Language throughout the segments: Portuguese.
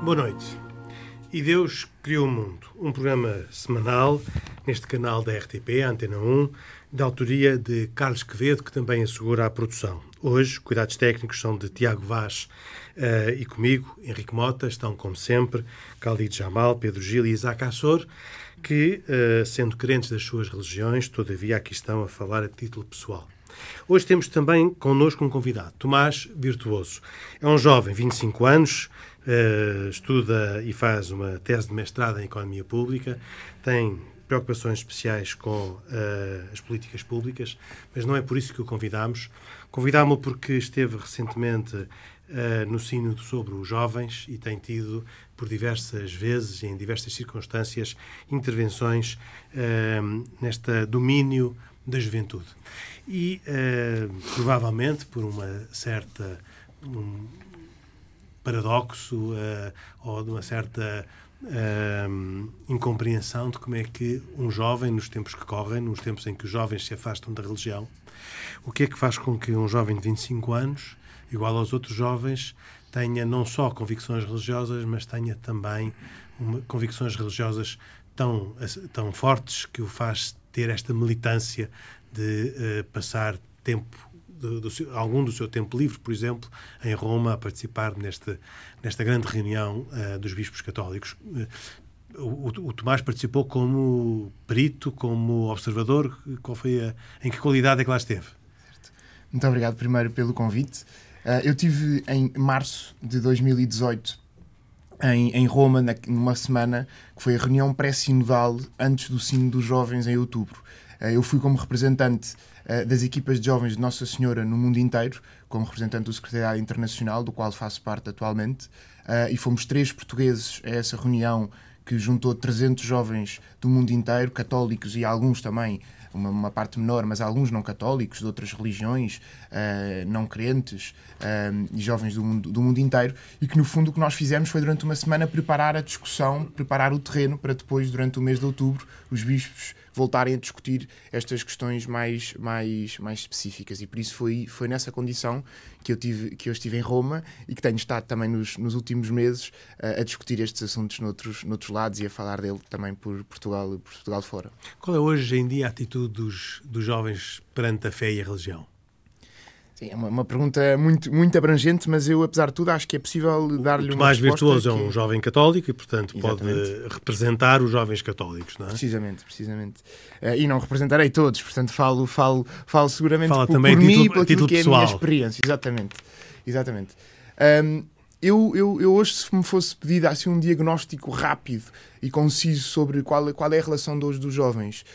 Boa noite. E Deus criou o mundo, um programa semanal neste canal da RTP, Antena 1, da autoria de Carlos Quevedo, que também assegura a produção. Hoje, cuidados técnicos são de Tiago Vaz e comigo, Henrique Mota. Estão, como sempre, Khalid Jamal, Pedro Gil e Isaac Assor, que, sendo crentes das suas religiões, todavia aqui estão a falar a título pessoal. Hoje temos também connosco um convidado, Tomás Virtuoso. É um jovem, 25 anos, estuda e faz uma tese de mestrado em Economia Pública, tem preocupações especiais com as políticas públicas, mas não é por isso que o convidámos. Convidámo-lo porque esteve recentemente no Sínodo sobre os jovens e tem tido, por diversas vezes e em diversas circunstâncias, intervenções neste domínio da juventude. E, provavelmente, por uma certa paradoxo ou de uma certa incompreensão de como é que um jovem, nos tempos que correm, nos tempos em que os jovens se afastam da religião, o que é que faz com que um jovem de 25 anos, igual aos outros jovens, tenha não só convicções religiosas, mas tenha também convicções religiosas tão fortes que o faz ter esta militância de passar tempo, algum do seu tempo livre, por exemplo, em Roma, a participar nesta grande reunião dos bispos católicos. O Tomás participou como perito, como observador. Em que qualidade é que lá esteve? Certo. Muito obrigado primeiro pelo convite. Eu estive em março de 2018 em Roma, numa semana que foi a reunião pré-sinodal antes do Sínodo dos Jovens em outubro. Eu fui como representante das equipas de jovens de Nossa Senhora no mundo inteiro, como representante do Secretariado Internacional, do qual faço parte atualmente, e fomos 3 portugueses a essa reunião que juntou 300 jovens do mundo inteiro, católicos e alguns também, uma parte menor, mas alguns não católicos, de outras religiões, não crentes, e jovens do mundo inteiro, e que no fundo o que nós fizemos foi durante uma semana preparar a discussão, preparar o terreno para depois, durante o mês de outubro, os bispos voltarem a discutir estas questões mais específicas. E por isso foi nessa condição que eu estive em Roma e que tenho estado também nos últimos meses a discutir estes assuntos noutros lados e a falar dele também por Portugal fora. Qual é hoje em dia a atitude dos jovens perante a fé e a religião? Sim, é uma pergunta muito, muito abrangente, mas eu, apesar de tudo, acho que é possível dar-lhe uma resposta. O Tomás Virtuoso é um jovem católico e, portanto, exatamente, pode representar os jovens católicos, não é? Precisamente. E não representarei todos, portanto, falo seguramente por também mim, por aquilo que pessoal. É a minha experiência. Exatamente. Eu hoje, se me fosse pedido assim, um diagnóstico rápido e conciso sobre qual é a relação de hoje dos jovens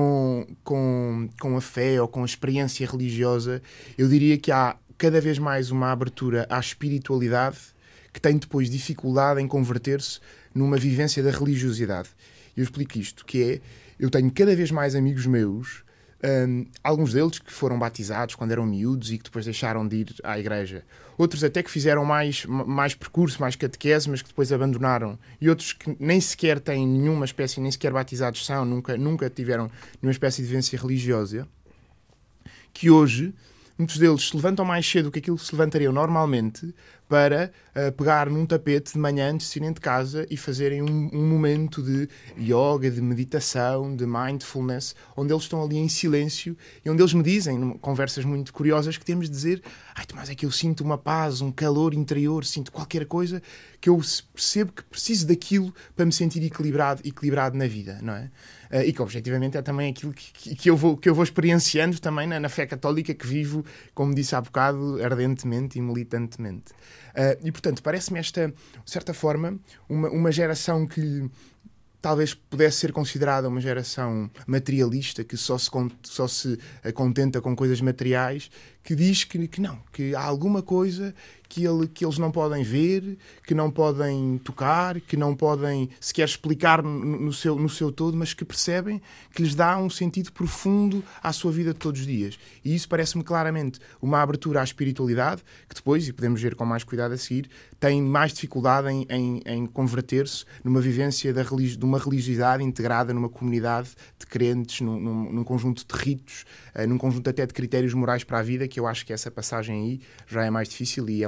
com a fé ou com a experiência religiosa, eu diria que há cada vez mais uma abertura à espiritualidade que tem depois dificuldade em converter-se numa vivência da religiosidade. Eu explico isto, que é, eu tenho cada vez mais amigos meus, alguns deles que foram batizados quando eram miúdos e que depois deixaram de ir à igreja. Outros até que fizeram mais percurso, mais catequese, mas que depois abandonaram. E outros que nem sequer têm nenhuma espécie, nem sequer batizados são, nunca tiveram nenhuma espécie de vivência religiosa, que hoje muitos deles se levantam mais cedo do que aquilo que se levantariam normalmente para pegar num tapete de manhã antes de irem de casa e fazerem um momento de yoga, de meditação, de mindfulness, onde eles estão ali em silêncio e onde eles me dizem, conversas muito curiosas, que temos de dizer: Tomás, é que eu sinto uma paz, um calor interior, sinto qualquer coisa que eu percebo que preciso daquilo para me sentir equilibrado na vida, não é? E que objetivamente é também aquilo que eu vou experienciando também na fé católica que vivo, como disse há bocado, ardentemente e militantemente. E portanto parece-me esta, de certa forma, uma geração que talvez pudesse ser considerada uma geração materialista, que só se contenta com coisas materiais, que diz que não, que há alguma coisa que eles não podem ver, que não podem tocar, que não podem sequer explicar no seu todo, mas que percebem que lhes dá um sentido profundo à sua vida de todos os dias. E isso parece-me claramente uma abertura à espiritualidade, que depois, e podemos ver com mais cuidado a seguir, tem mais dificuldade em converter-se numa vivência de uma religiosidade integrada numa comunidade de crentes, num conjunto de ritos, num conjunto até de critérios morais para a vida, que eu acho que essa passagem aí já é mais difícil e é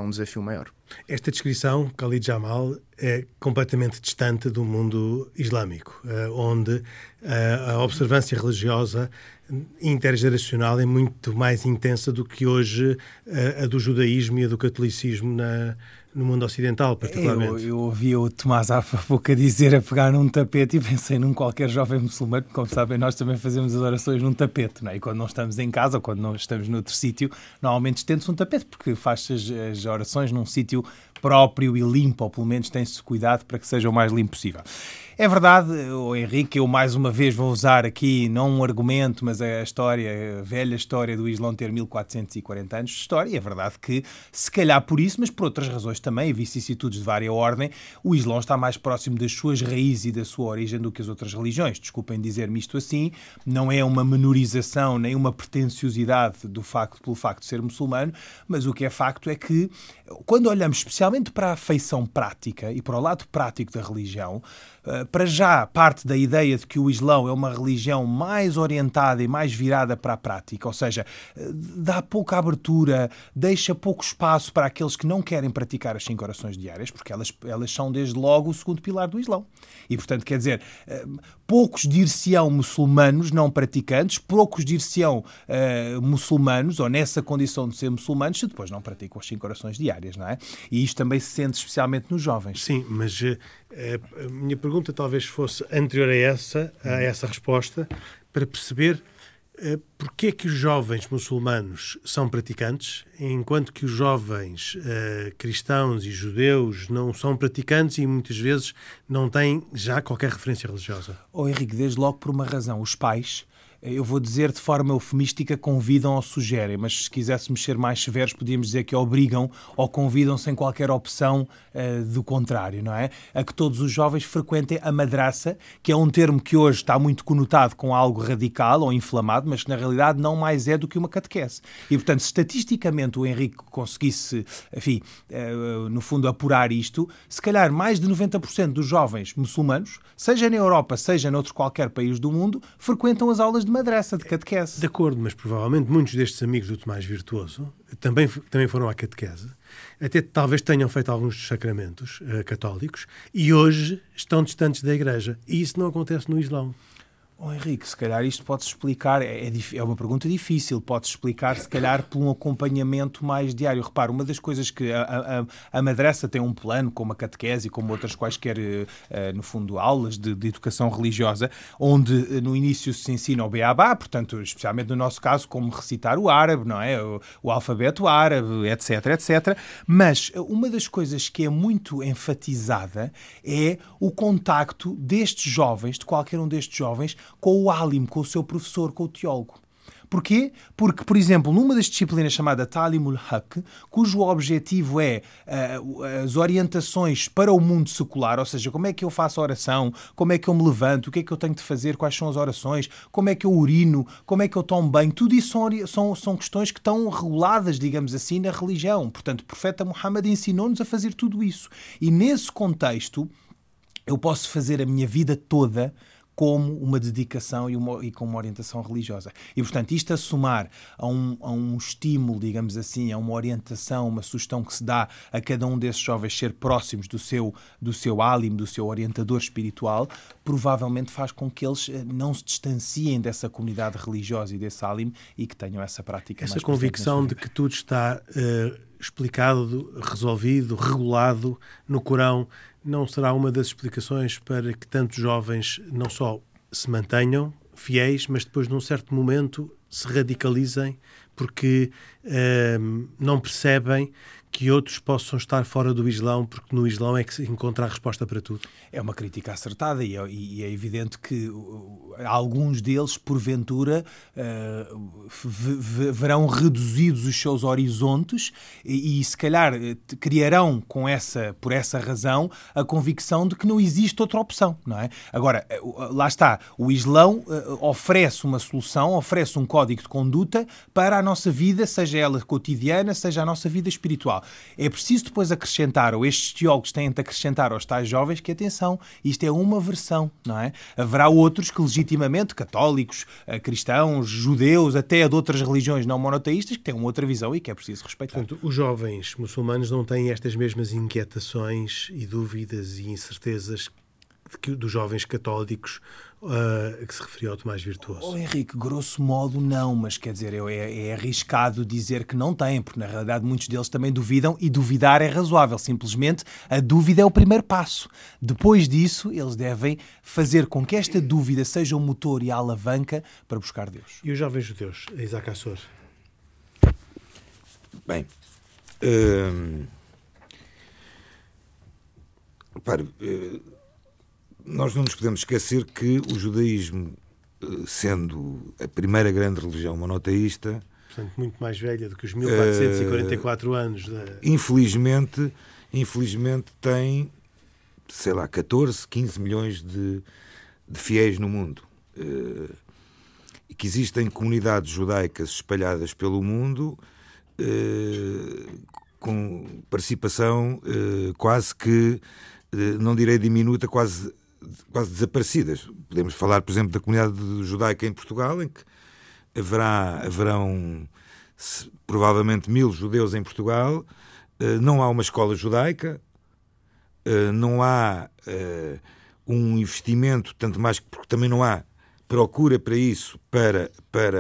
um desafio maior. Esta descrição, Khalid Jamal, é completamente distante do mundo islâmico, onde a observância religiosa intergeracional é muito mais intensa do que hoje a do judaísmo e a do catolicismo no mundo ocidental, particularmente. Eu ouvi o Tomás há pouco a dizer a pegar num tapete e pensei num qualquer jovem muçulmano, porque, como sabem, nós também fazemos as orações num tapete, não é? E quando não estamos em casa ou quando não estamos noutro sítio, normalmente estende-se um tapete, porque faz-se as orações num sítio próprio e limpo, ou pelo menos tem-se cuidado para que seja o mais limpo possível. É verdade, Henrique, eu mais uma vez vou usar aqui não um argumento, mas a velha história do Islão ter 1440 anos de história. E é verdade que, se calhar por isso, mas por outras razões também, e vicissitudes de vária ordem, o Islão está mais próximo das suas raízes e da sua origem do que as outras religiões. Desculpem dizer-me isto assim, não é uma menorização nem uma pretenciosidade pelo facto de ser muçulmano, mas o que é facto é que, quando olhamos especialmente para a feição prática e para o lado prático da religião, para já parte da ideia de que o Islão é uma religião mais orientada e mais virada para a prática, ou seja, dá pouca abertura, deixa pouco espaço para aqueles que não querem praticar as 5 orações diárias, porque elas são desde logo o segundo pilar do Islão. E, portanto, quer dizer, poucos dir-se-ão muçulmanos não praticantes, poucos dir-se-ão muçulmanos, ou nessa condição de ser muçulmanos, se depois não praticam as 5 orações diárias, não é? E isto também se sente especialmente nos jovens. Sim, mas a minha pergunta talvez fosse anterior a essa resposta, para perceber porque é que os jovens muçulmanos são praticantes, enquanto que os jovens cristãos e judeus não são praticantes e muitas vezes não têm já qualquer referência religiosa. Henrique, desde logo por uma razão. Os pais, eu vou dizer de forma eufemística, convidam ou sugerem, mas se quiséssemos ser mais severos, podíamos dizer que obrigam ou convidam sem qualquer opção do contrário, não é? A que todos os jovens frequentem a madraça, que é um termo que hoje está muito conotado com algo radical ou inflamado, mas que na realidade não mais é do que uma catequese. E, portanto, se estatisticamente o Henrique conseguisse, enfim, no fundo, apurar isto, se calhar mais de 90% dos jovens muçulmanos, seja na Europa, seja noutro qualquer país do mundo, frequentam as aulas de madraça, de catequese. De acordo, mas provavelmente muitos destes amigos do Tomás Virtuoso também foram à catequese, até talvez tenham feito alguns dos sacramentos católicos e hoje estão distantes da Igreja. E isso não acontece no Islão. Henrique, se calhar isto pode-se explicar, é uma pergunta difícil, pode-se explicar se calhar por um acompanhamento mais diário. Repara, uma das coisas que a madraça tem um plano, como a catequese e como outras quaisquer, no fundo, aulas de educação religiosa, onde no início se ensina o beabá, portanto, especialmente no nosso caso, como recitar o árabe, não é? O alfabeto árabe, etc, etc. Mas uma das coisas que é muito enfatizada é o contacto destes jovens, de qualquer um destes jovens, com o alim, com o seu professor, com o teólogo. Porquê? Porque, por exemplo, numa das disciplinas chamada Talimul Haq, cujo objetivo é as orientações para o mundo secular, ou seja, como é que eu faço a oração, como é que eu me levanto, o que é que eu tenho de fazer, quais são as orações, como é que eu urino, como é que eu tomo banho, tudo isso são questões que estão reguladas, digamos assim, na religião. Portanto, o profeta Muhammad ensinou-nos a fazer tudo isso. E nesse contexto, eu posso fazer a minha vida toda como uma dedicação e com uma orientação religiosa. E, portanto, isto a somar a um estímulo, digamos assim, a uma orientação, uma sugestão que se dá a cada um desses jovens ser próximos do seu alim, do seu orientador espiritual, provavelmente faz com que eles não se distanciem dessa comunidade religiosa e desse alim e que tenham essa prática mais presente. Essa convicção de que tudo está explicado, resolvido, regulado no Corão, não será uma das explicações para que tantos jovens não só se mantenham fiéis, mas depois, num certo momento, se radicalizem porque não percebem que outros possam estar fora do Islão, porque no Islão é que se encontra a resposta para tudo? É uma crítica acertada e é evidente que alguns deles, porventura, verão reduzidos os seus horizontes e se calhar criarão por essa razão a convicção de que não existe outra opção, não é? Agora, lá está, o Islão oferece uma solução, oferece um código de conduta para a nossa vida, seja ela cotidiana, seja a nossa vida espiritual. É preciso depois acrescentar, ou estes teólogos têm de acrescentar aos tais jovens que, atenção, isto é uma versão, não é? Haverá outros que legitimamente, católicos, cristãos, judeus, até de outras religiões não monoteístas, que têm uma outra visão e que é preciso respeitar. Portanto, os jovens muçulmanos não têm estas mesmas inquietações e dúvidas e incertezas dos jovens católicos que se referiu ao Tomás Virtuoso. Henrique, grosso modo não, mas quer dizer, é arriscado dizer que não têm, porque na realidade muitos deles também duvidam e duvidar é razoável. Simplesmente a dúvida é o primeiro passo. Depois disso, eles devem fazer com que esta dúvida seja o motor e a alavanca para buscar Deus. E os jovens judeus, Isaac Assor? Bem, repare, nós não nos podemos esquecer que o judaísmo, sendo a primeira grande religião monoteísta, portanto, muito mais velha do que os 1444 anos. Infelizmente tem, sei lá, 14, 15 milhões de fiéis no mundo. E que existem comunidades judaicas espalhadas pelo mundo com participação quase que, não direi diminuta, quase desaparecidas. Podemos falar, por exemplo, da comunidade judaica em Portugal, em que haverão provavelmente 1000 judeus em Portugal. Não há uma escola judaica, não há um investimento, tanto mais porque também não há procura para isso, para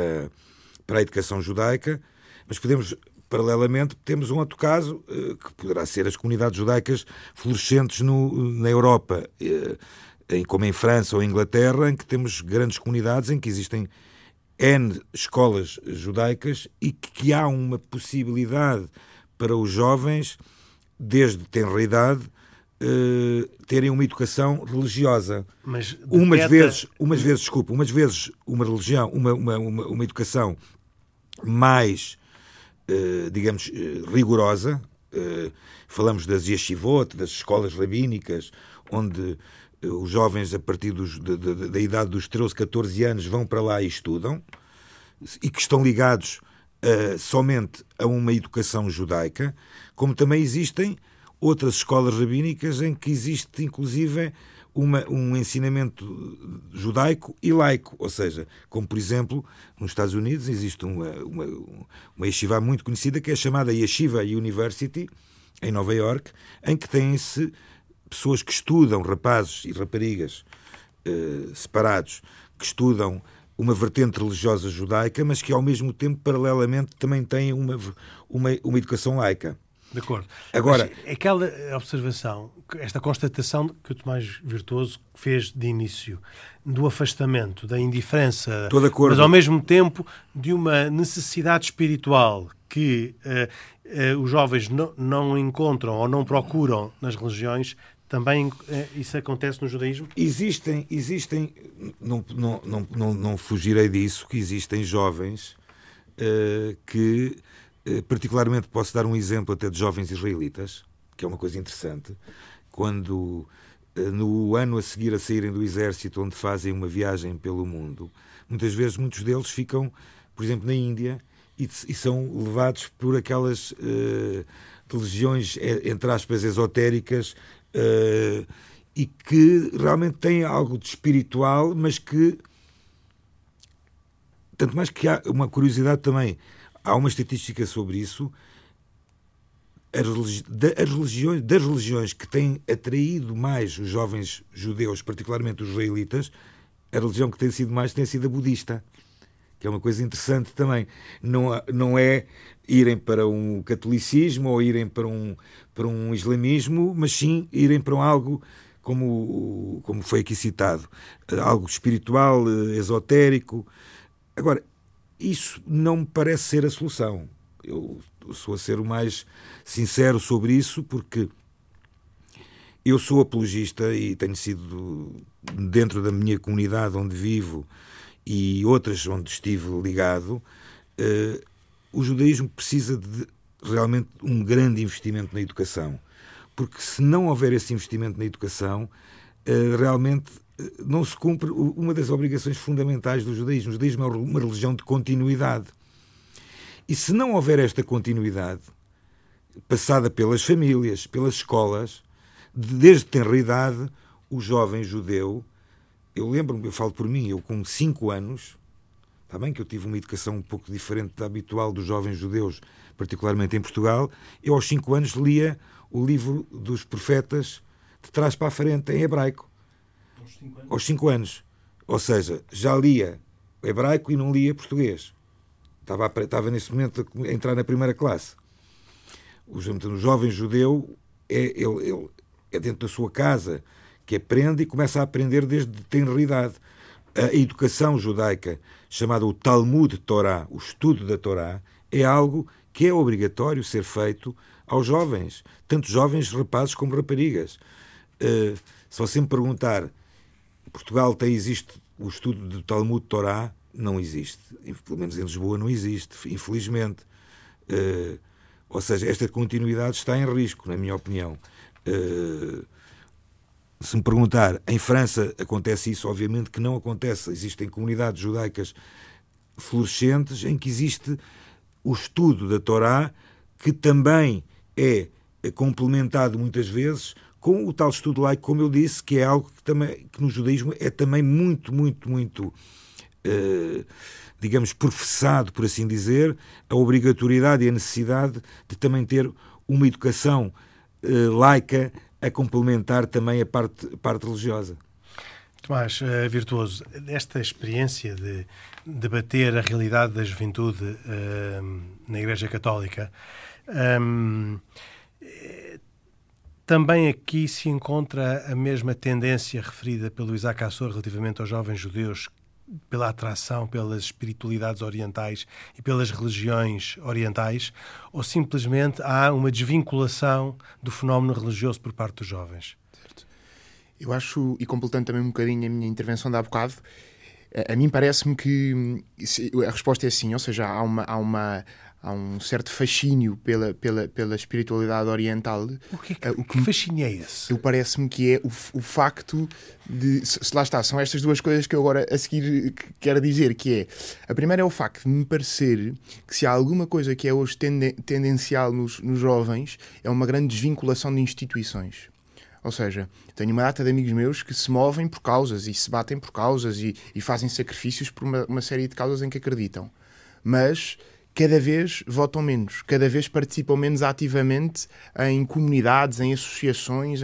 a educação judaica, mas paralelamente, temos um outro caso, que poderá ser as comunidades judaicas florescentes na Europa, como em França ou em Inglaterra, em que temos grandes comunidades em que existem N escolas judaicas e que há uma possibilidade para os jovens, desde tenra idade, terem uma educação religiosa. Mas umas vezes uma religião, uma educação mais, digamos, rigorosa. Falamos das yeshivot, das escolas rabínicas, onde os jovens, a partir da idade dos 13, 14 anos, vão para lá e estudam, e que estão ligados somente a uma educação judaica, como também existem outras escolas rabínicas em que existe, inclusive, um ensinamento judaico e laico, ou seja, como por exemplo, nos Estados Unidos existe uma yeshiva muito conhecida que é chamada Yeshiva University, em Nova Iorque, em que têm-se pessoas que estudam, rapazes e raparigas separados, que estudam uma vertente religiosa judaica, mas que ao mesmo tempo, paralelamente, também têm uma educação laica. De acordo. Agora, mas aquela observação, esta constatação que o Tomás Virtuoso fez de início, do afastamento, da indiferença, estou de acordo, mas ao mesmo tempo de uma necessidade espiritual que os jovens não encontram ou não procuram nas religiões, também isso acontece no judaísmo? Existem, não fugirei disso, que existem jovens que, particularmente posso dar um exemplo até de jovens israelitas, que é uma coisa interessante, quando no ano a seguir a saírem do exército, onde fazem uma viagem pelo mundo, muitas vezes muitos deles ficam, por exemplo, na Índia, e são levados por aquelas religiões, entre aspas, esotéricas, e que realmente têm algo de espiritual, mas que, tanto mais que há uma curiosidade também, há uma estatística sobre isso, das religiões que têm atraído mais os jovens judeus, particularmente os israelitas, a religião que tem sido a budista, que é uma coisa interessante também. Não é irem para um catolicismo ou irem para um islamismo, mas sim irem para algo, como foi aqui citado, algo espiritual, esotérico. Agora, isso não me parece ser a solução. Eu sou a ser o mais sincero sobre isso, porque eu sou apologista e tenho sido, dentro da minha comunidade onde vivo e outras onde estive ligado, o judaísmo precisa de realmente um grande investimento na educação, porque se não houver esse investimento na educação, realmente não se cumpre uma das obrigações fundamentais do judaísmo. O judaísmo é uma religião de continuidade. E se não houver esta continuidade, passada pelas famílias, pelas escolas, desde tenra idade, o jovem judeu. Eu lembro-me, eu falo por mim, eu com 5 anos, está bem que eu tive uma educação um pouco diferente da habitual dos jovens judeus, particularmente em Portugal, eu aos 5 anos lia o livro dos profetas de trás para a frente, em hebraico. Aos 5 anos. Ou seja, já lia hebraico e não lia português. Estava nesse momento a entrar na primeira classe. O jovem judeu ele é dentro da sua casa que aprende e começa a aprender desde tenra idade. A educação judaica, chamada o Talmud Torá, o estudo da Torá, é algo que é obrigatório ser feito aos jovens, tanto jovens rapazes como raparigas. Se você me perguntar, Portugal existe o estudo do Talmud Torá? Não existe. Pelo menos em Lisboa não existe, infelizmente. Ou seja, esta continuidade está em risco, na minha opinião. Se me perguntar, em França acontece isso? Obviamente que não acontece. Existem comunidades judaicas florescentes em que existe o estudo da Torá, que também é complementado muitas vezes com o tal estudo laico, como eu disse, que é algo que no judaísmo é também muito, muito, muito, digamos, professado, por assim dizer, a obrigatoriedade e a necessidade de também ter uma educação laica a complementar também a parte religiosa. Tomás Virtuoso, esta experiência de debater a realidade da juventude na Igreja Católica, também aqui se encontra a mesma tendência referida pelo Isaac Assor relativamente aos jovens judeus, pela atração pelas espiritualidades orientais e pelas religiões orientais, ou simplesmente há uma desvinculação do fenómeno religioso por parte dos jovens? Certo. Eu acho, e completando também um bocadinho a minha intervenção de há bocado, a mim parece-me que a resposta é sim, ou seja, há um certo fascínio pela espiritualidade oriental. Que fascínio é esse? Parece-me que é o facto de... Lá está, são estas duas coisas que eu agora a seguir quero dizer, que é... A primeira é o facto de me parecer que se há alguma coisa que é hoje tendencial nos jovens, é uma grande desvinculação de instituições. Ou seja, tenho uma data de amigos meus que se movem por causas e se batem por causas e fazem sacrifícios por uma série de causas em que acreditam. Mas cada vez votam menos, cada vez participam menos ativamente em comunidades, em associações,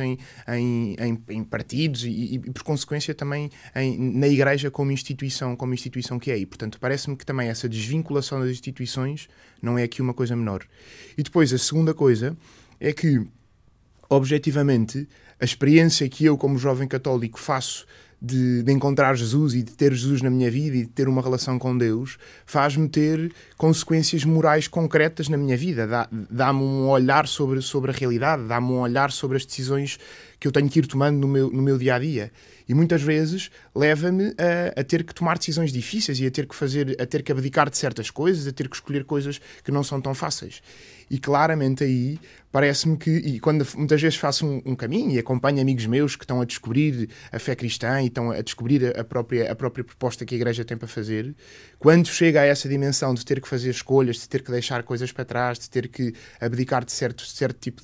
em partidos e por consequência também na Igreja como instituição que é. E, portanto, parece-me que também essa desvinculação das instituições não é aqui uma coisa menor. E depois, a segunda coisa é que, objetivamente, a experiência que eu, como jovem católico, faço de encontrar Jesus e de ter Jesus na minha vida e de ter uma relação com Deus, faz-me ter consequências morais concretas na minha vida. Dá-me um olhar sobre a realidade, dá-me um olhar sobre as decisões que eu tenho que ir tomando no meu dia-a-dia. E muitas vezes leva-me a ter que tomar decisões difíceis e a ter que abdicar de certas coisas, a ter que escolher coisas que não são tão fáceis. E claramente aí parece-me que, e quando muitas vezes faço um caminho e acompanho amigos meus que estão a descobrir a fé cristã e estão a descobrir a própria proposta que a Igreja tem para fazer, quando chega a essa dimensão de ter que fazer escolhas, de ter que deixar coisas para trás, de ter que abdicar de certo tipo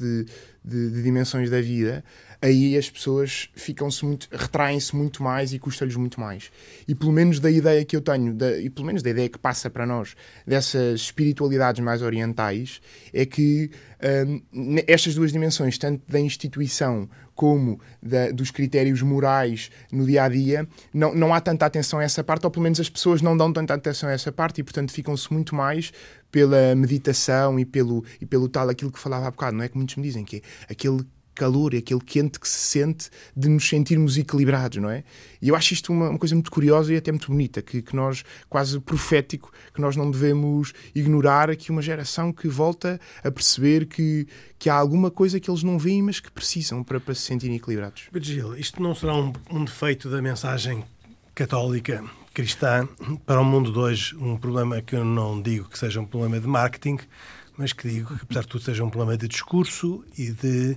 de dimensões da vida, aí as pessoas retraem-se muito mais e custa-lhes muito mais. E pelo menos da ideia que eu tenho, e pelo menos da ideia que passa para nós dessas espiritualidades mais orientais, é que estas duas dimensões, tanto da instituição como dos critérios morais no dia-a-dia, não há tanta atenção a essa parte, ou pelo menos as pessoas não dão tanta atenção a essa parte e, portanto, ficam-se muito mais pela meditação e pelo tal, aquilo que falava há bocado, não é? Que muitos me dizem que é aquele calor, aquele quente que se sente de nos sentirmos equilibrados, não é? E eu acho isto uma coisa muito curiosa e até muito bonita, que nós, quase profético, que nós não devemos ignorar aqui uma geração que volta a perceber que há alguma coisa que eles não veem, mas que precisam para se sentirem equilibrados. Virgílio, isto não será um defeito da mensagem católica cristã para o mundo de hoje, um problema que eu não digo que seja um problema de marketing, mas que digo que, apesar de tudo, seja um problema de discurso e de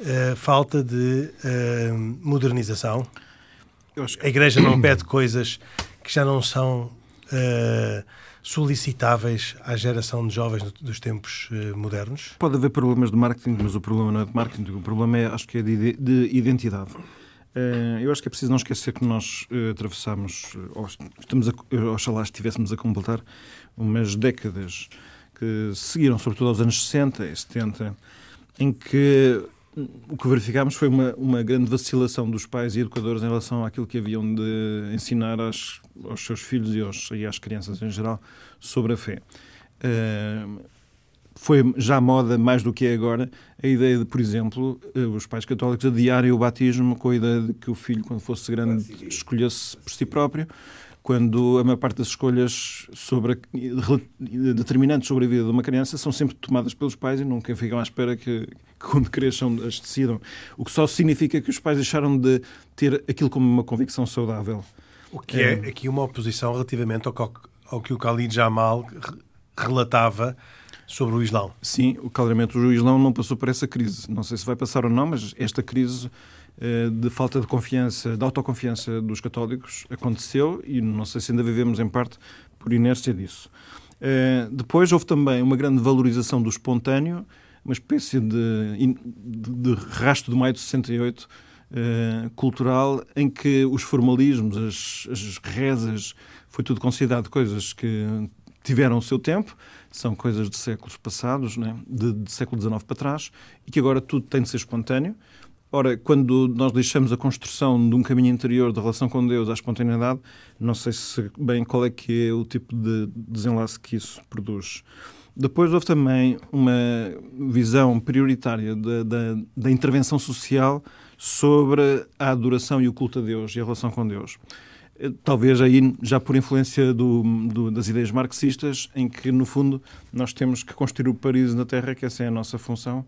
falta de modernização. A Igreja não pede coisas que já não são solicitáveis à geração de jovens dos tempos modernos? Pode haver problemas de marketing, mas o problema não é de marketing, o problema acho que é de identidade. Eu acho que é preciso não esquecer que nós atravessamos, oxalá estivéssemos a completar umas décadas que seguiram, sobretudo aos anos 60 e 70, em que o que verificámos foi uma grande vacilação dos pais e educadores em relação àquilo que haviam de ensinar aos seus filhos e às crianças em geral sobre a fé. Foi já moda, mais do que é agora, a ideia de, por exemplo, os pais católicos adiarem o batismo com a ideia de que o filho, quando fosse grande, escolhesse por si próprio, quando a maior parte das escolhas determinantes sobre a vida de uma criança são sempre tomadas pelos pais e nunca ficam à espera que quando cresçam, as decidam. O que só significa que os pais deixaram de ter aquilo como uma convicção saudável. O que é aqui uma oposição relativamente ao que o Khalid Jamal relatava sobre o Islão. Sim, claramente o Islão não passou por essa crise. Não sei se vai passar ou não, mas esta crise de falta de confiança, de autoconfiança dos católicos aconteceu e não sei se ainda vivemos em parte por inércia disso. Depois houve também uma grande valorização do espontâneo, uma espécie de rasto de maio de 68 cultural, em que os formalismos, as rezas, foi tudo considerado coisas que tiveram o seu tempo, são coisas de séculos passados, né? de século XIX para trás, e que agora tudo tem de ser espontâneo. Ora, quando nós deixamos a construção de um caminho interior de relação com Deus à espontaneidade, não sei bem qual é que é o tipo de desenlace que isso produz. Depois houve também uma visão prioritária da intervenção social sobre a adoração e o culto a Deus e a relação com Deus. Talvez aí já por influência das ideias marxistas, em que, no fundo, nós temos que construir o paraíso na Terra, que essa é a nossa função,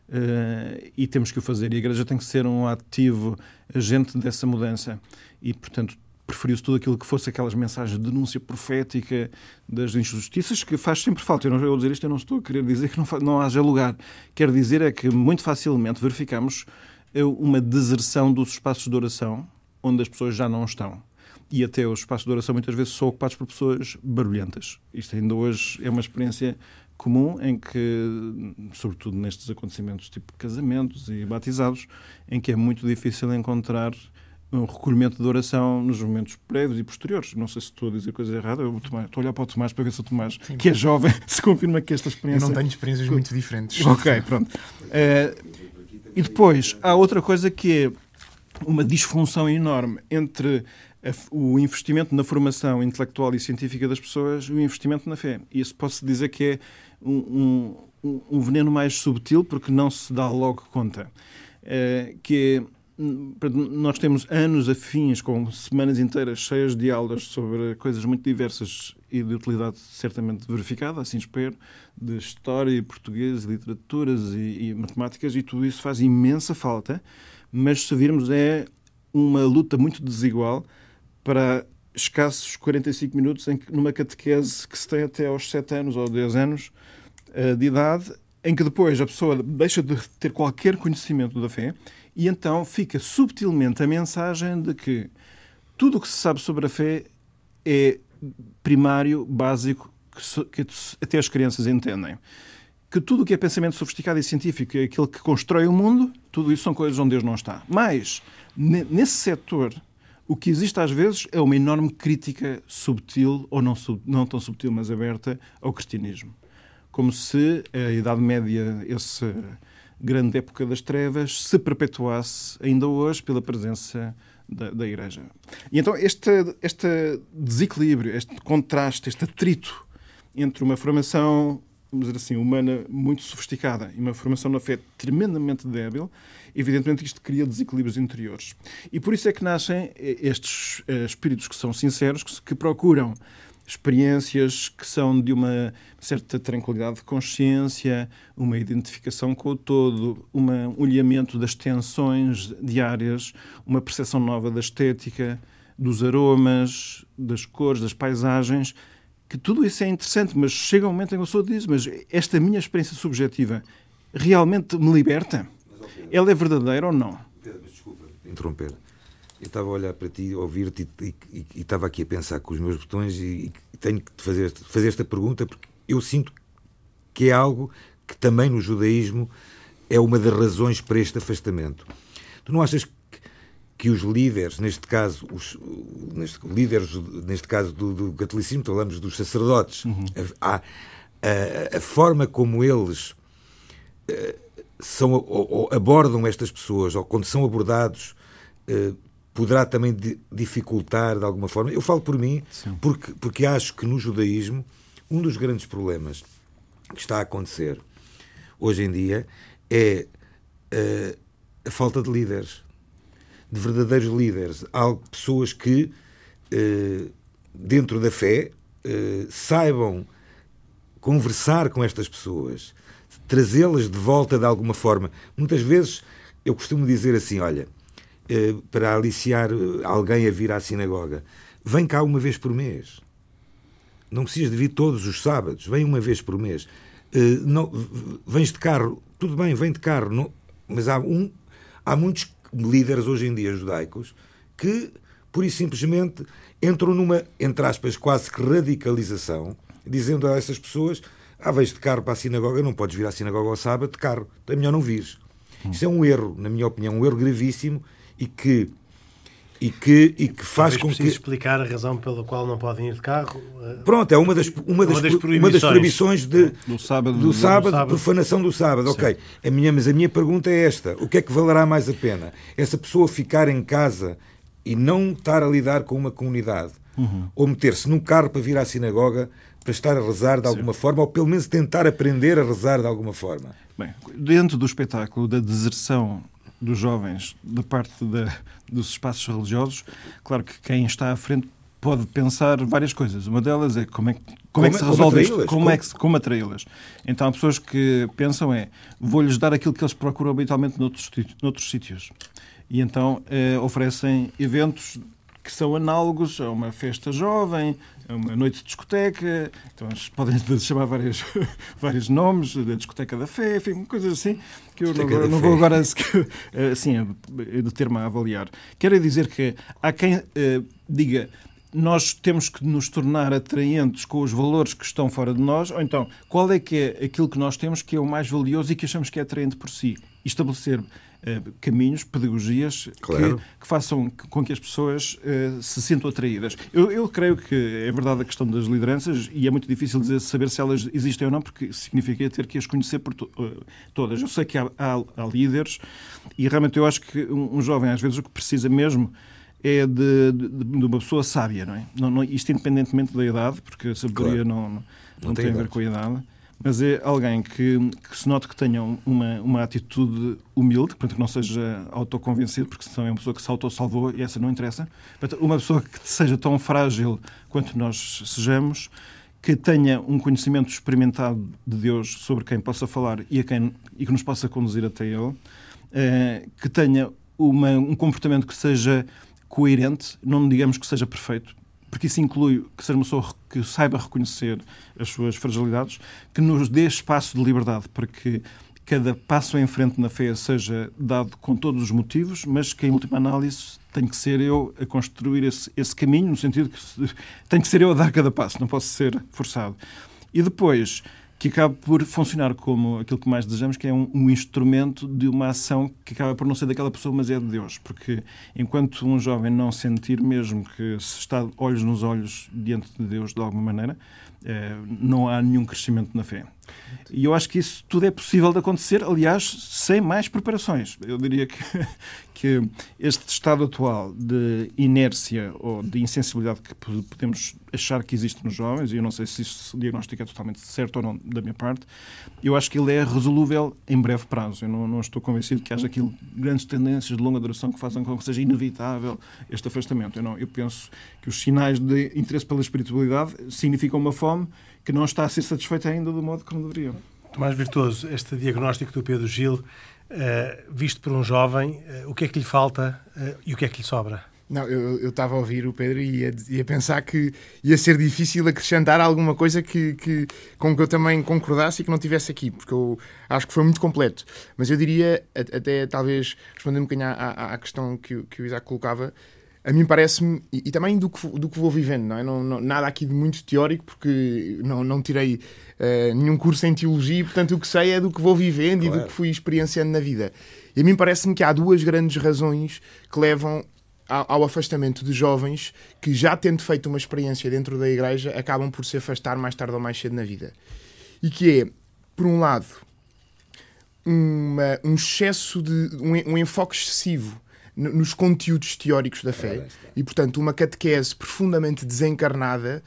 e temos que o fazer. E a Igreja tem que ser um ativo agente dessa mudança. E, portanto, preferiu-se tudo aquilo que fosse aquelas mensagens de denúncia profética das injustiças, que faz sempre falta. Eu vou dizer isto, eu não estou a querer dizer que não haja lugar. Quero dizer é que muito facilmente verificamos uma deserção dos espaços de oração, onde as pessoas já não estão. E até os espaços de oração muitas vezes são ocupados por pessoas barulhentas. Isto ainda hoje é uma experiência comum em que, sobretudo nestes acontecimentos tipo casamentos e batizados, em que é muito difícil encontrar um recolhimento de oração nos momentos prévios e posteriores. Não sei se estou a dizer coisa errada, estou a olhar para o Tomás para ver se o Tomás, que é jovem, se confirma que esta experiência... Eu não tenho experiências muito diferentes. Ok, pronto. E depois, há outra coisa que é uma disfunção enorme entre o investimento na formação intelectual e científica das pessoas e o investimento na fé. E isso pode-se dizer que é um veneno mais subtil, porque não se dá logo conta. Que nós temos anos afins, com semanas inteiras cheias de aulas sobre coisas muito diversas e de utilidade certamente verificada, assim espero, de história, português, literaturas e matemáticas, e tudo isso faz imensa falta, mas se virmos é uma luta muito desigual para escassos 45 minutos numa catequese que se tem até aos 7 anos ou 10 anos de idade, em que depois a pessoa deixa de ter qualquer conhecimento da fé e então fica subtilmente a mensagem de que tudo o que se sabe sobre a fé é primário, básico, que até as crianças entendem. Que tudo o que é pensamento sofisticado e científico é aquilo que constrói o mundo, tudo isso são coisas onde Deus não está. Mas, nesse setor, o que existe às vezes é uma enorme crítica subtil, ou não tão subtil, mas aberta, ao cristianismo. Como se a Idade Média, essa grande época das trevas, se perpetuasse ainda hoje pela presença da Igreja. E então este desequilíbrio, este contraste, este atrito entre uma formação, vamos dizer assim, humana muito sofisticada e uma formação na fé tremendamente débil, evidentemente isto cria desequilíbrios interiores. E por isso é que nascem estes espíritos que são sinceros, que procuram experiências que são de uma certa tranquilidade de consciência, uma identificação com o todo, um olhamento das tensões diárias, uma percepção nova da estética, dos aromas, das cores, das paisagens, que tudo isso é interessante, mas chega um momento em que eu sou disso, mas esta minha experiência subjetiva realmente me liberta? Ela é verdadeira ou não? Pedro, desculpa interromper. Eu estava a olhar para ti, a ouvir-te e estava aqui a pensar com os meus botões e tenho que te fazer esta pergunta porque eu sinto que é algo que também no judaísmo é uma das razões para este afastamento. Tu não achas que os líderes, neste caso, neste caso do catolicismo, falamos dos sacerdotes, a forma como eles abordam estas pessoas, ou quando são abordados, poderá também dificultar de alguma forma. Eu falo por mim, porque acho que no judaísmo um dos grandes problemas que está a acontecer hoje em dia é a falta de líderes, de verdadeiros líderes. Há pessoas que, dentro da fé, saibam conversar com estas pessoas, trazê-las de volta de alguma forma. Muitas vezes eu costumo dizer assim, olha, para aliciar alguém a vir à sinagoga, vem cá uma vez por mês. Não precisas de vir todos os sábados, vem uma vez por mês. Vens de carro, tudo bem, vem de carro, não, mas há muitos líderes hoje em dia judaicos que, pura e simplesmente, entram numa, entre aspas, quase que radicalização, dizendo a essas pessoas, vens de carro para a sinagoga, não podes vir à sinagoga ao sábado de carro, é melhor não vires. Isto é um erro, na minha opinião, um erro gravíssimo e que faz com que... Preciso explicar a razão pela qual não podem ir de carro. Pronto, é uma das proibições do sábado, profanação do sábado. Sim. Ok, mas a minha pergunta é esta: o que é que valerá mais a pena? Essa pessoa ficar em casa e não estar a lidar com uma comunidade, ou meter-se num carro para vir à sinagoga para estar a rezar de alguma forma, ou pelo menos tentar aprender a rezar de alguma forma? Bem, dentro do espetáculo da deserção dos jovens da parte dos espaços religiosos, claro que quem está à frente pode pensar várias coisas. Uma delas é como é que se resolve isto, como atraí-las. Então há pessoas que pensam vou-lhes dar aquilo que eles procuram habitualmente noutros sítios. E então oferecem eventos que são análogos a uma festa jovem, a uma noite de discoteca, então podem chamar vários nomes, da discoteca da fé, enfim, coisas assim, que eu não vou agora assim, do termo a avaliar. Quero dizer que há quem diga nós temos que nos tornar atraentes com os valores que estão fora de nós, ou então qual é que é aquilo que nós temos que é o mais valioso e que achamos que é atraente por si. E estabelecer caminhos, pedagogias que façam com que as pessoas se sintam atraídas. Eu creio que é verdade a questão das lideranças e é muito difícil saber se elas existem ou não, porque significa ter que as conhecer por todas. Eu sei que há líderes e realmente eu acho que um jovem às vezes o que precisa mesmo é de uma pessoa sábia, não é? Isto independentemente da idade, porque a sabedoria não tem a ver com a idade. Mas é alguém que se note que tenha uma atitude humilde, portanto, que não seja autoconvencido, porque senão é uma pessoa que se autossalvou e essa não interessa. Portanto, uma pessoa que seja tão frágil quanto nós sejamos, que tenha um conhecimento experimentado de Deus sobre quem possa falar e que nos possa conduzir até Ele, que tenha um comportamento que seja coerente, não digamos que seja perfeito, porque isso inclui que seja uma pessoa que saiba reconhecer as suas fragilidades, que nos dê espaço de liberdade para que cada passo em frente na fé seja dado com todos os motivos, mas que, em última análise, tenho que ser eu a construir esse caminho, no sentido que tenho que ser eu a dar cada passo, não posso ser forçado. E depois, que acaba por funcionar como aquilo que mais desejamos, que é um instrumento de uma ação que acaba por não ser daquela pessoa, mas é de Deus. Porque enquanto um jovem não sentir mesmo que se está olhos nos olhos diante de Deus de alguma maneira, não há nenhum crescimento na fé. E eu acho que isso tudo é possível de acontecer, aliás, sem mais preparações. Eu diria que este estado atual de inércia ou de insensibilidade que podemos achar que existe nos jovens, e eu não sei se este diagnóstico é totalmente certo ou não da minha parte, eu acho que ele é resolúvel em breve prazo. Eu não estou convencido que haja aqui grandes tendências de longa duração que façam com que seja inevitável este afastamento. Eu penso que os sinais de interesse pela espiritualidade significam uma fome que não está a ser satisfeita ainda do modo como deveria. Tomás Virtuoso, este diagnóstico do Pedro Gil, visto por um jovem, o que é que lhe falta e o que é que lhe sobra? Não, eu estava a ouvir o Pedro e ia pensar que ia ser difícil acrescentar alguma coisa com que eu também concordasse e que não tivesse aqui, porque eu acho que foi muito completo. Mas eu diria, até talvez respondendo um bocadinho à questão que o Isaac colocava, a mim parece-me, e também do que vou vivendo, não é? Nada aqui de muito teórico, porque não tirei nenhum curso em teologia, portanto o que sei é do que vou vivendo, claro, e do que fui experienciando na vida. E a mim parece-me que há duas grandes razões que levam ao afastamento de jovens que, já tendo feito uma experiência dentro da igreja, acabam por se afastar mais tarde ou mais cedo na vida. E que é, por um lado, um excesso de um enfoque excessivo nos conteúdos teóricos da fé e, portanto, uma catequese profundamente desencarnada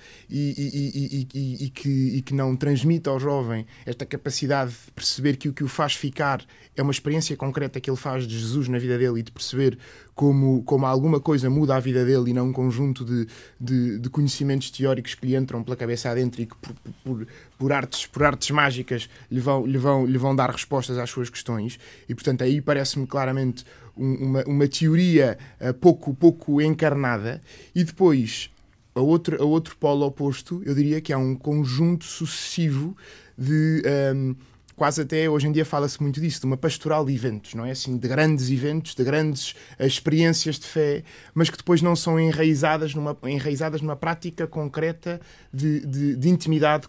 e que não transmite ao jovem esta capacidade de perceber que o que o faz ficar é uma experiência concreta que ele faz de Jesus na vida dele e de perceber como alguma coisa muda a vida dele e não um conjunto de conhecimentos teóricos que lhe entram pela cabeça adentro e que por artes mágicas lhe vão dar respostas às suas questões. E, portanto, aí parece-me claramente uma teoria pouco encarnada. E depois, a outro polo oposto, eu diria que há um conjunto sucessivo de... quase até hoje em dia fala-se muito disso, de uma pastoral de eventos, não é? Assim, de grandes eventos, de grandes experiências de fé, mas que depois não são enraizadas numa prática concreta de intimidade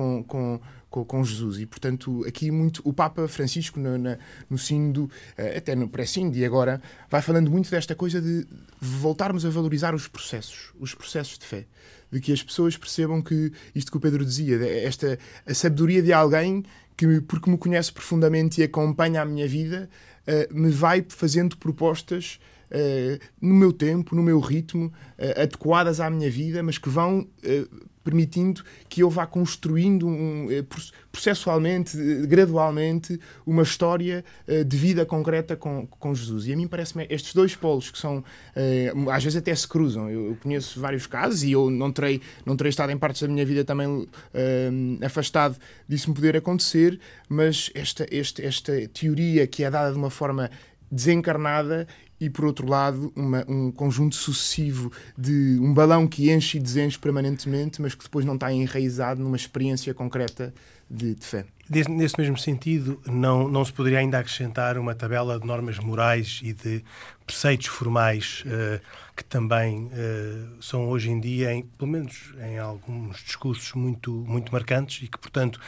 com Jesus. E, portanto, aqui muito o Papa Francisco, no sínodo, até no pré-sínodo e agora, vai falando muito desta coisa de voltarmos a valorizar os processos de fé. De que as pessoas percebam que, isto que o Pedro dizia, a sabedoria de alguém que, porque me conhece profundamente e acompanha a minha vida, me vai fazendo propostas no meu tempo, no meu ritmo, adequadas à minha vida, mas que vão permitindo que eu vá construindo processualmente, gradualmente, uma história de vida concreta com Jesus. E a mim parece-me estes dois polos que são, às vezes até se cruzam. Eu conheço vários casos e eu não terei estado em partes da minha vida também afastado disso me poder acontecer, mas esta teoria que é dada de uma forma desencarnada e, por outro lado, um conjunto sucessivo de um balão que enche e desenche permanentemente, mas que depois não está enraizado numa experiência concreta de fé. Nesse mesmo sentido, não se poderia ainda acrescentar uma tabela de normas morais e de preceitos formais que também são hoje em dia, pelo menos em alguns discursos muito, muito marcantes e que, portanto,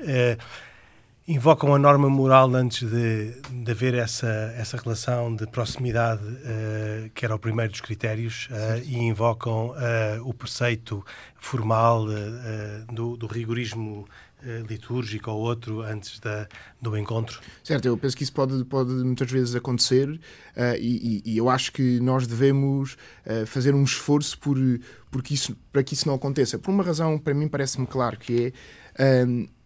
invocam a norma moral antes de haver essa relação de proximidade, que era o primeiro dos critérios, e invocam o preceito formal do rigorismo litúrgico ou outro antes do encontro. Certo, eu penso que isso pode muitas vezes acontecer, e eu acho que nós devemos fazer um esforço para que isso não aconteça. Por uma razão, para mim parece-me claro, que é...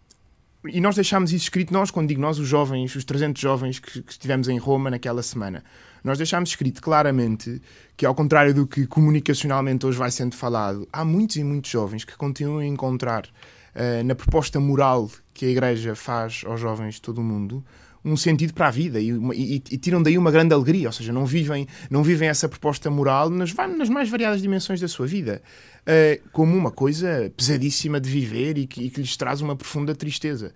E nós deixámos isso escrito, quando digo nós, os jovens, os 300 jovens que estivemos em Roma naquela semana, nós deixámos escrito claramente que, ao contrário do que comunicacionalmente hoje vai sendo falado, há muitos e muitos jovens que continuam a encontrar na proposta moral que a Igreja faz aos jovens de todo o mundo um sentido para a vida e tiram daí uma grande alegria, ou seja, não vivem essa proposta moral nas mais variadas dimensões da sua vida, como uma coisa pesadíssima de viver e que lhes traz uma profunda tristeza.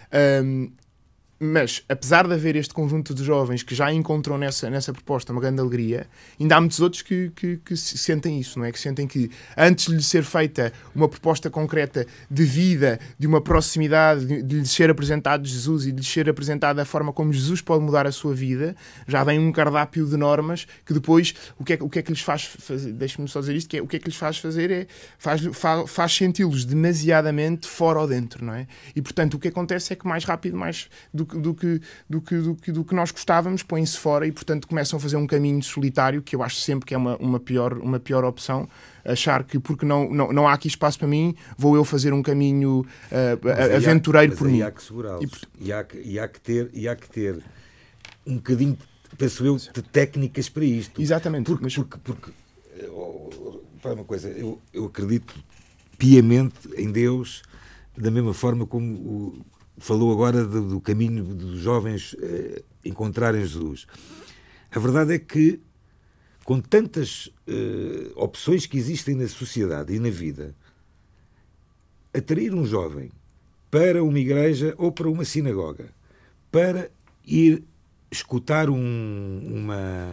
Mas, apesar de haver este conjunto de jovens que já encontram nessa proposta uma grande alegria, ainda há muitos outros que sentem isso, não é? Que sentem que, antes de lhe ser feita uma proposta concreta de vida, de uma proximidade, de lhe ser apresentado Jesus e de lhe ser apresentada a forma como Jesus pode mudar a sua vida, já vem um cardápio de normas que depois, o que é que lhes faz fazer? Deixe-me só dizer isto, o que é que lhes faz fazer faz senti-los demasiadamente fora ou dentro, não é? E, portanto, o que acontece é que mais rápido, mais do que nós gostávamos, põem-se fora e, portanto, começam a fazer um caminho solitário, que eu acho sempre que é uma pior opção. Achar que, porque não há aqui espaço para mim, vou eu fazer um caminho aventureiro por mim. Há que segurá-los. E há que ter um bocadinho, penso eu, de técnicas para isto. Exatamente. Porque para uma coisa, eu acredito piamente em Deus, da mesma forma como falou agora do caminho dos jovens encontrarem Jesus. A verdade é que, com tantas opções que existem na sociedade e na vida, atrair um jovem para uma igreja ou para uma sinagoga, para ir escutar um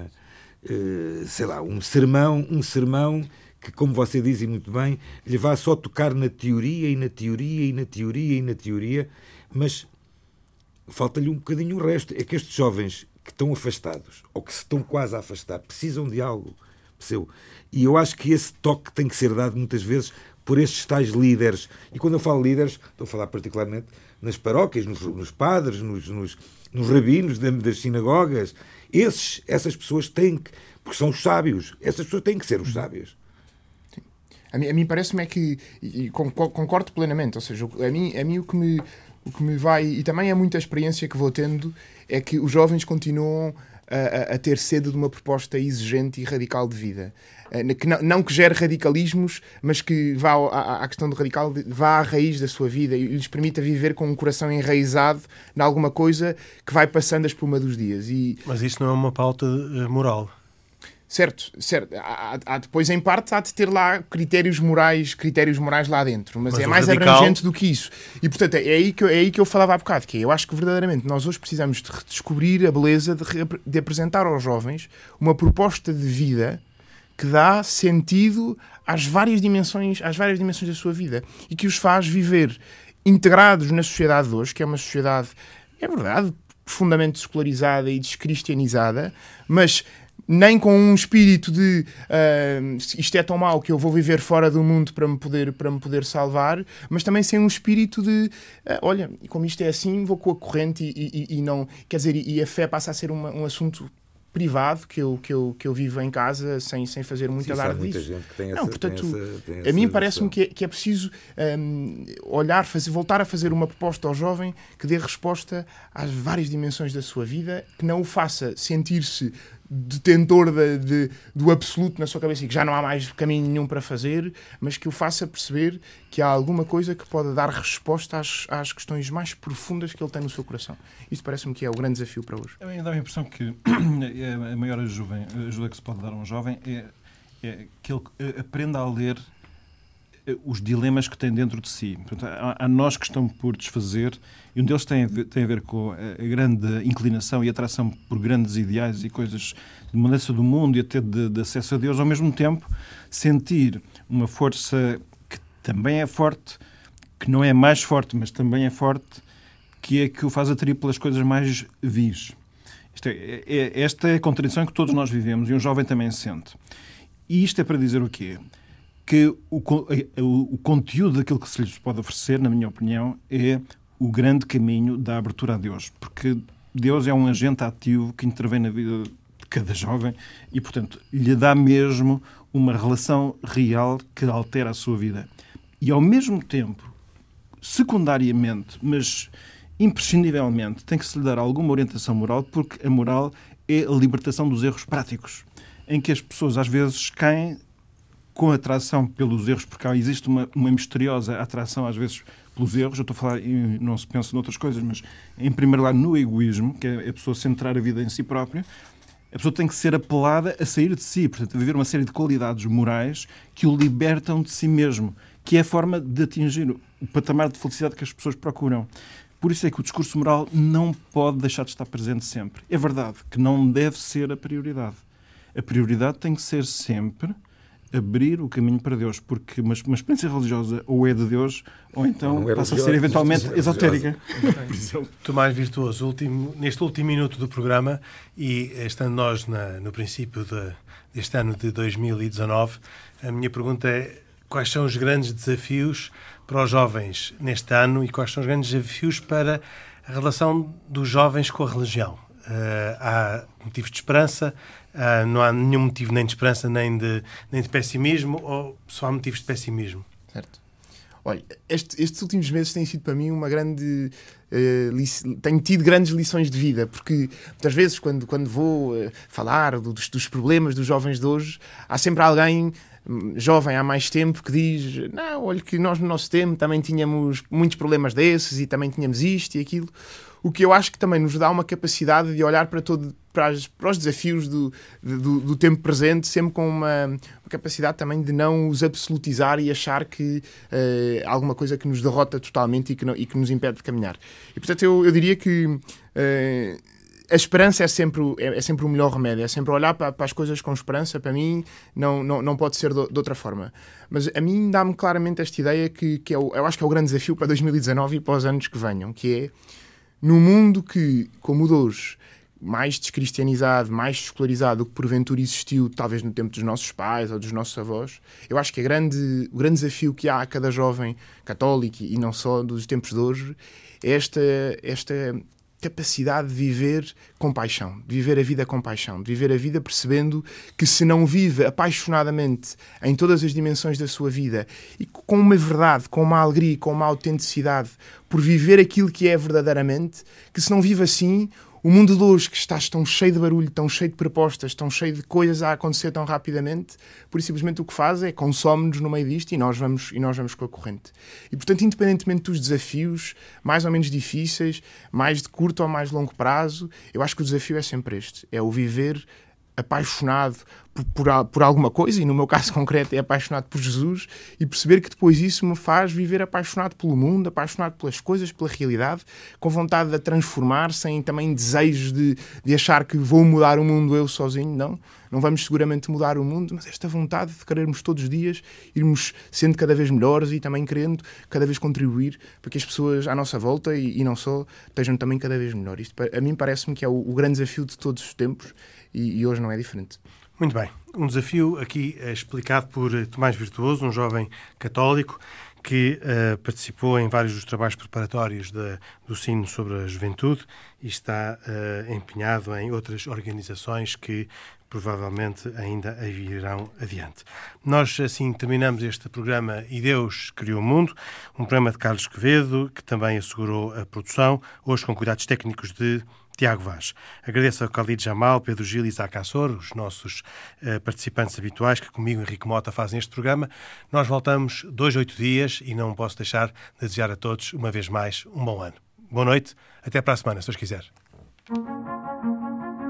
sermão que, como você diz e muito bem, lhe vai só tocar na teoria e na teoria e na teoria e na teoria, mas falta-lhe um bocadinho o resto. É que estes jovens que estão afastados, ou que se estão quase a afastar, precisam de algo seu. E eu acho que esse toque tem que ser dado muitas vezes por estes tais líderes. E quando eu falo líderes, estou a falar particularmente nas paróquias, nos padres, nos rabinos das sinagogas. Essas pessoas têm que, porque são os sábios, essas pessoas têm que ser os sábios. Sim. A mim parece-me é que, e concordo plenamente, ou seja, a mim o que me vai, e também é muita experiência que vou tendo, é que os jovens continuam a ter sede de uma proposta exigente e radical de vida. Que não que gere radicalismos, mas que vá à questão do radical, vá à raiz da sua vida e lhes permita viver com um coração enraizado em alguma coisa que vai passando a espuma dos dias. Mas isso não é uma pauta moral. Certo. Depois, em parte, há de ter lá critérios morais lá dentro, mas é mais radical... abrangente do que isso. E, portanto, é aí que eu falava há bocado, que eu acho que, verdadeiramente, nós hoje precisamos de redescobrir a beleza de apresentar aos jovens uma proposta de vida que dá sentido às várias dimensões da sua vida e que os faz viver integrados na sociedade de hoje, que é uma sociedade, é verdade, profundamente secularizada e descristianizada, mas nem com um espírito de isto é tão mau que eu vou viver fora do mundo para me poder salvar, mas também sem um espírito de olha, como isto é assim, vou com a corrente e não, quer dizer, e a fé passa a ser um assunto privado que eu vivo em casa sem fazer muito alarde disso. Gente que tem não, portanto, a mim parece-me que é preciso voltar a fazer uma proposta ao jovem que dê resposta às várias dimensões da sua vida, que não o faça sentir-se detentor do absoluto na sua cabeça e que já não há mais caminho nenhum para fazer, mas que o faça perceber que há alguma coisa que pode dar resposta às questões mais profundas que ele tem no seu coração. Isso parece-me que é o grande desafio para hoje. A mim dá a impressão que a maior ajuda que se pode dar a um jovem é que ele aprenda a ler os dilemas que tem dentro de si. Portanto, há nós que estão por desfazer, e um deles tem a ver com a grande inclinação e atração por grandes ideais e coisas de mudança do mundo e até de acesso a Deus, ao mesmo tempo sentir uma força que também é forte, que não é mais forte, mas também é forte, que é que o faz atrair pelas coisas mais vis. Esta é a contradição que todos nós vivemos e um jovem também sente. E isto é para dizer o quê? Que o conteúdo daquilo que se lhes pode oferecer, na minha opinião, é o grande caminho da abertura a Deus. Porque Deus é um agente ativo que intervém na vida de cada jovem e, portanto, lhe dá mesmo uma relação real que altera a sua vida. E, ao mesmo tempo, secundariamente, mas imprescindivelmente, tem que se lhe dar alguma orientação moral, porque a moral é a libertação dos erros práticos, em que as pessoas, às vezes, caem com atração pelos erros, porque existe uma misteriosa atração, às vezes, pelos erros. Eu estou a falar, e não se pensa noutras coisas, mas, em primeiro lugar, no egoísmo, que é a pessoa centrar a vida em si própria. A pessoa tem que ser apelada a sair de si, portanto, a viver uma série de qualidades morais que o libertam de si mesmo, que é a forma de atingir o patamar de felicidade que as pessoas procuram. Por isso é que o discurso moral não pode deixar de estar presente sempre. É verdade que não deve ser a prioridade. A prioridade tem que ser sempre abrir o caminho para Deus, porque uma experiência religiosa ou é de Deus ou então passa a ser eventualmente esotérica. Tomás Virtuoso, neste último minuto do programa e estando nós no princípio deste ano de 2019, a minha pergunta é: quais são os grandes desafios para os jovens neste ano e quais são os grandes desafios para a relação dos jovens com a religião? Há motivos de esperança? Não há nenhum motivo nem de esperança nem de pessimismo, ou só há motivos de pessimismo? Certo. Olha, estes últimos meses têm sido para mim uma grande... tenho tido grandes lições de vida, porque muitas vezes quando vou falar dos problemas dos jovens de hoje, há sempre alguém jovem há mais tempo que diz: não, olha que nós no nosso tempo também tínhamos muitos problemas desses e também tínhamos isto e aquilo. O que eu acho que também nos dá uma capacidade de olhar para os desafios do tempo presente, sempre com uma capacidade também de não os absolutizar e achar que alguma coisa que nos derrota totalmente e que nos impede de caminhar. E, portanto, eu diria que a esperança é sempre o melhor remédio, é sempre olhar para as coisas com esperança. Para mim, não pode ser de outra forma. Mas a mim dá-me claramente esta ideia que eu acho que é o grande desafio para 2019 e para os anos que venham, que é, num mundo que, como o de hoje, mais descristianizado, mais desescolarizado do que porventura existiu, talvez no tempo dos nossos pais ou dos nossos avós, eu acho que o grande desafio que há a cada jovem católico, e não só dos tempos de hoje, é esta capacidade de viver com paixão, de viver a vida com paixão, de viver a vida percebendo que, se não vive apaixonadamente em todas as dimensões da sua vida e com uma verdade, com uma alegria, com uma autenticidade, por viver aquilo que é verdadeiramente, que se não vive assim, o mundo de hoje, que está tão cheio de barulho, tão cheio de propostas, tão cheio de coisas a acontecer tão rapidamente, por isso simplesmente o que faz é consome-nos no meio disto e nós vamos com a corrente. E, portanto, independentemente dos desafios, mais ou menos difíceis, mais de curto ou mais longo prazo, eu acho que o desafio é sempre este. É o viver apaixonado por alguma coisa, e no meu caso concreto é apaixonado por Jesus, e perceber que depois isso me faz viver apaixonado pelo mundo, apaixonado pelas coisas, pela realidade, com vontade de a transformar, sem também desejos de achar que vou mudar o mundo eu sozinho. Não vamos seguramente mudar o mundo, mas esta vontade de querermos todos os dias irmos sendo cada vez melhores e também querendo cada vez contribuir para que as pessoas à nossa volta e não só estejam também cada vez melhores. Isto, a mim, parece-me que é o grande desafio de todos os tempos, e hoje não é diferente. Muito bem. Um desafio aqui explicado por Tomás Virtuoso, um jovem católico que participou em vários dos trabalhos preparatórios do Sino sobre a Juventude e está empenhado em outras organizações que provavelmente ainda virão adiante. Nós, assim, terminamos este programa E Deus Criou o Mundo, um programa de Carlos Quevedo, que também assegurou a produção, hoje com cuidados técnicos de Tiago Vaz. Agradeço a Khalid Jamal, Pedro Gil e Isaac Assor, os nossos participantes habituais que comigo, Henrique Mota, fazem este programa. Nós voltamos 2 a 8 dias e não posso deixar de desejar a todos, uma vez mais, um bom ano. Boa noite, até para a semana, se Deus quiser.